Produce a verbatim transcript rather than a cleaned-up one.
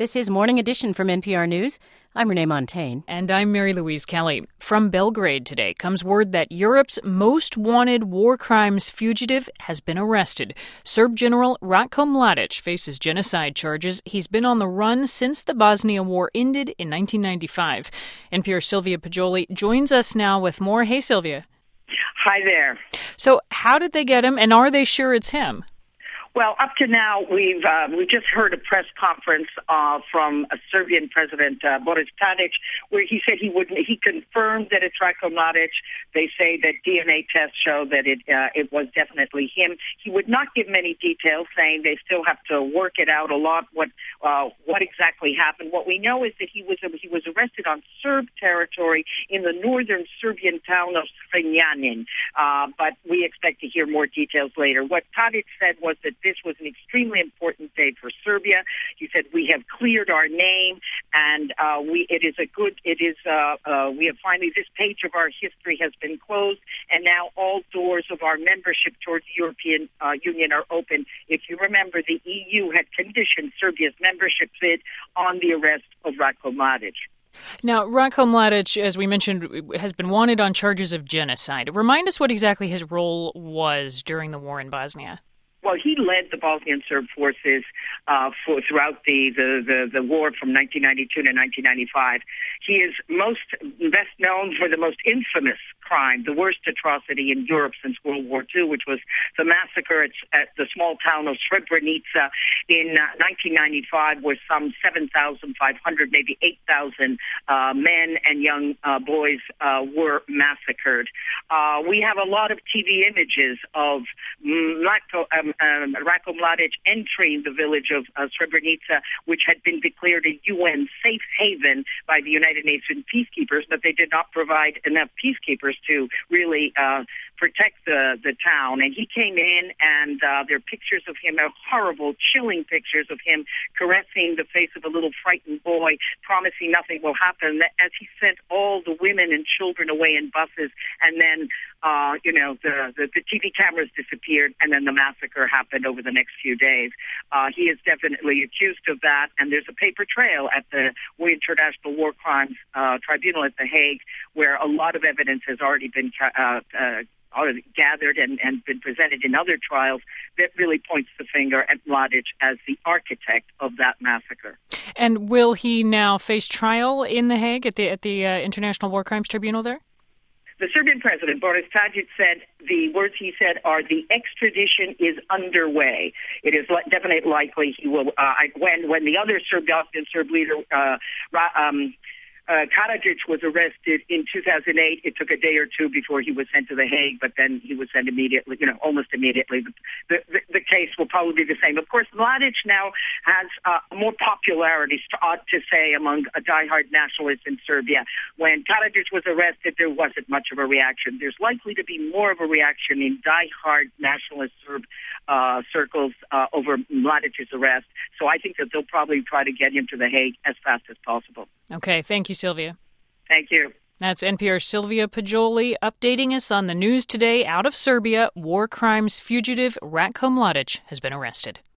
This is Morning Edition from N P R News. I'm Renee Montaigne. And I'm Mary Louise Kelly. From Belgrade today comes word that Europe's most wanted war crimes fugitive has been arrested. Serb General Ratko Mladic faces genocide charges. He's been on the run since the Bosnia War ended in nineteen ninety-five. N P R's Sylvia Poggioli joins us now with more. Hey, Sylvia. Hi there. So how did they get him, and are they sure it's him? Well, up to now, we've uh, we just heard a press conference uh, from a Serbian President uh, Boris Tadic, where he said he would he confirmed that it's Ratko Mladic. They say that D N A tests show that it uh, it was definitely him. He would not give many details, saying they still have to work it out a lot. What uh, what exactly happened? What we know is that he was he was arrested on Serb territory in the northern Serbian town of Zrenjanin, uh, but we expect to hear more details later. What Tadic said was that this was an extremely important day for Serbia. He said, we have cleared our name, and uh, we it is a good, it is, uh, uh, we have finally, this page of our history has been closed, and now all doors of our membership towards the European uh, Union are open. If you remember, the E U had conditioned Serbia's membership bid on the arrest of Ratko Mladic. Now, Ratko Mladic, as we mentioned, has been wanted on charges of genocide. Remind us what exactly his role was during the war in Bosnia. Well, he led the Bosnian Serb forces uh, for, throughout the, the, the, the war from nineteen ninety-two to nineteen ninety-five. He is most best known for the most infamous crime, the worst atrocity in Europe since World War Two, which was the massacre at, at the small town of Srebrenica in uh, nineteen ninety-five, where some seven thousand five hundred, maybe eight thousand uh, men and young uh, boys uh, were massacred. Uh, we have a lot of T V images of Mladic, um, Um, Ratko Mladic entering the village of uh, Srebrenica, which had been declared a U N safe haven by the United Nations peacekeepers, but they did not provide enough peacekeepers to really uh, protect the, the town. And he came in, and uh, there are pictures of him, are horrible, chilling pictures of him caressing the face of a little frightened boy, promising nothing will happen, as he sent all the women and children away in buses, and then Uh, you know, the, the, the T V cameras disappeared, and then the massacre happened over the next few days. Uh, he is definitely accused of that, and there's a paper trail at the International War Crimes uh, Tribunal at The Hague, where a lot of evidence has already been uh, uh, already gathered and, and been presented in other trials that really points the finger at Mladic as the architect of that massacre. And will he now face trial in The Hague at the, at the uh, International War Crimes Tribunal there? The Serbian president, Boris Tadic, said the words he said are the extradition is underway. It is li- definitely likely he will, uh, when when the other Serb, Bosnian Serb leader, uh, um, Uh, Karadzic was arrested in two thousand eight. It took a day or two before he was sent to The Hague, but then he was sent immediately, you know, almost immediately. The, the, the case will probably be the same. Of course, Mladic now has uh, more popularity, odd to say, among a diehard nationalists in Serbia. When Karadzic was arrested, there wasn't much of a reaction. There's likely to be more of a reaction in diehard nationalist Serb uh, circles uh, over Mladic's arrest. So I think that they'll probably try to get him to The Hague as fast as possible. Okay, thank you, Sylvia. Thank you. That's N P R's Sylvia Poggioli updating us on the news today. Out of Serbia, war crimes fugitive Ratko Mladic has been arrested.